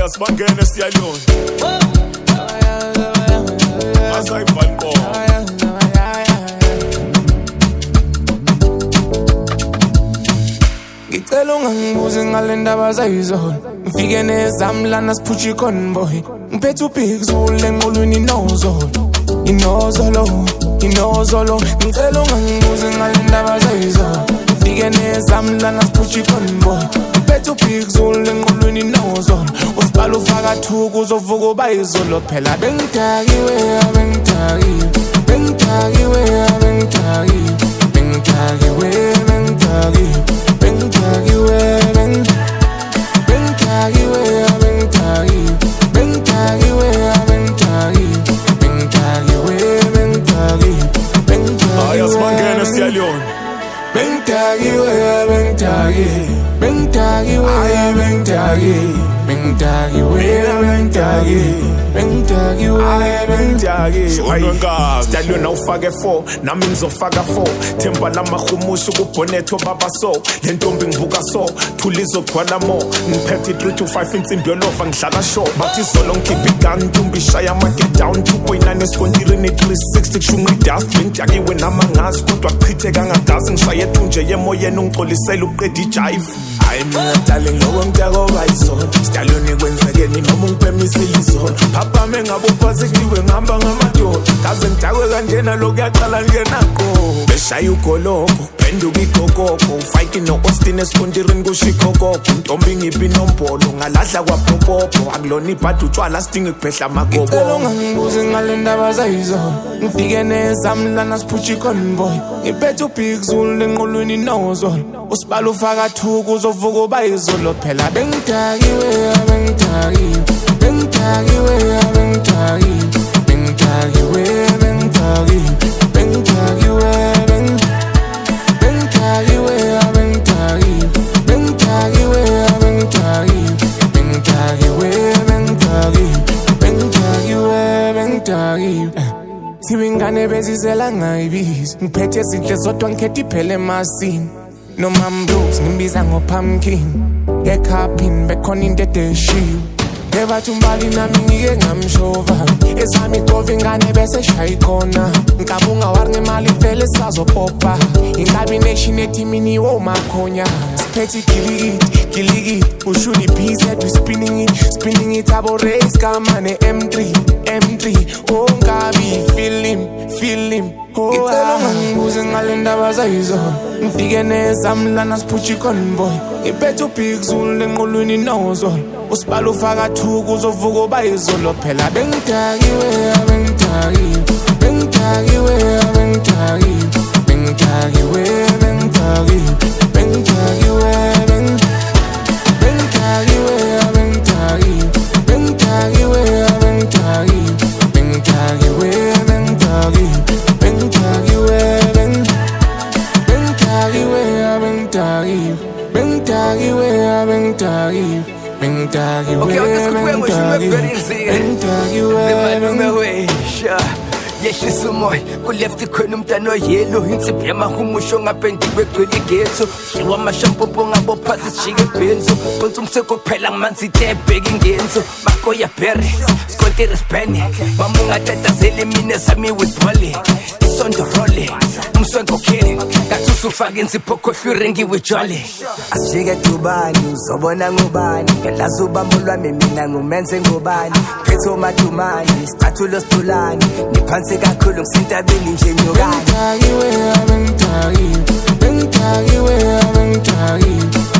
Ayasibangene siyalona Asayifalko Ngicela ungangibuze ngale ndaba zayizolo ngifike nezami lana siphutsha iconvoy ngiphethe ubig zulu enqolweni inozolo ngicela ungangibuze ngale ndaba zayizolo ngifike nezami lana siphutsha iconvoy ngiphethe ubig zulu enqolweni inozolo usibala ufaka thuku uzovuka uba izolo phela bengidakiwe Ayasibangene siyalona Stallion awufake 4 nami ngizofaka 4 Themba lamahumusha kubonetho baba so le ntombi ngibuka so thula izogcwala mo ngiphethe 3 to 5 insimbi yolova ngihlala show bathi solo ngikhipha igun ntombi shaya market down 2.9 eskontirini 360 kushunga idust ngitakiwe nama ngazi kodwa chitheka ngadazi ngishaye thunje yemoyeni ungixolisela uqeda ijive hayi mina darling lokho ngitako bayizona Stallion ikwenzekeni noma ungiphemise izona papa mengabe uphasikiwe ngihamba ngamadoda kaze ngidakwe kanjena lokuyaqala njenakho beshaya ugoloko phenduka igokoko ufighting no Austin eskontirini kushikokoko ntombi ngiphi nombolo ngalahla kwapopopo akulona ibhadi utshwala sidinga kuphehla amagobo ngicela ungangibuze ngale ndaba zayizolo ngifike nezami lana siphutsha iconvoy ngiphethe ubig zulu enqolweni inozolo usibala ufaka thuku uzovuka uba izolo phela bengidakiwe Sibingane bezizela ngayibizi ngiphethe izinhle zodwa ngikhethe iphele emasini noma mblues ngimbiza ngopumpkin ekhapini bekhona into edeshiwe ebathi umbali nami ngike ngamshova ezami ixova ingane bese shaya ikhona ngikabunga wari ngemali vele sazopopa ingabination etimini womakhonya siphethe gilikiti ushuni PZ we spinning it abo race kama ne M3 oh ngabi feel him ngicela ungangibuze ngale ndaba zayizolo ngifike nezami lana siphutsha iconvoy ngiphethe ubig zulu enqolweni inozolo usibala ufaka thuku uzovuka uba izolo phela bengidakiwe yehlisa umoya kuleft khona umntana oyelo insiphi yamahumusho ngapendiwe gcwele igetho shiwa amashampompo ngabophazi sijike benzo konke umseko kuphela ngamanzi itebheki ngenzo makoya berry skontere spene mamungatatazele mina sami with volley isondo role umswenko kene ngathi usufaka insipho khohlure ngiwijole asijike dubani uzobona ngubani ngelaza ubambo lwami mina ngumenze ngubani phethe umadumani isicathulo situlani ngiphansi kakhulu ngisintabeni nje nyokani bengidakiwe